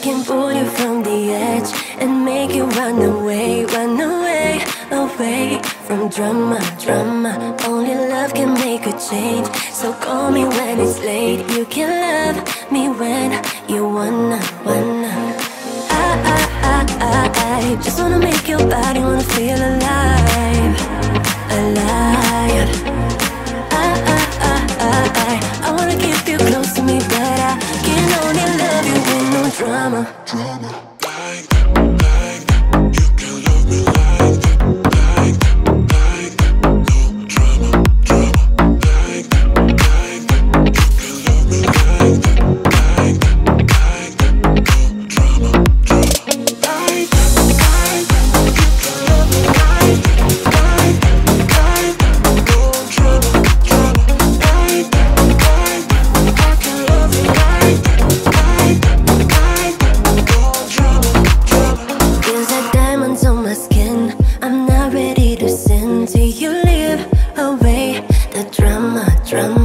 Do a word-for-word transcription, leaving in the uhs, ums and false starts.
can pull you from the edge and make you run away, run away, away from drama, drama. Only love can make a change. So call me when it's late. You can love me when you wanna, wanna. I, I, I, I, I just wanna make your body wanna feel alive, alive. I, I, I, I, I, I wanna keep you close to me, but I can only love you with no drama, drama. Like that, like that, you can love me like that, like that, like that, no drama, drama. Like that, like that, you can love me like that, like that, like that, no drama, drama. Like that, like that, you can love me like that, like that, like that, no drama, drama. Like that, like that, I can love you like that, like that, like that, no drama, drama. Feels like diamonds on my skin. I'm not ready to sin till you leave away the drama, drama.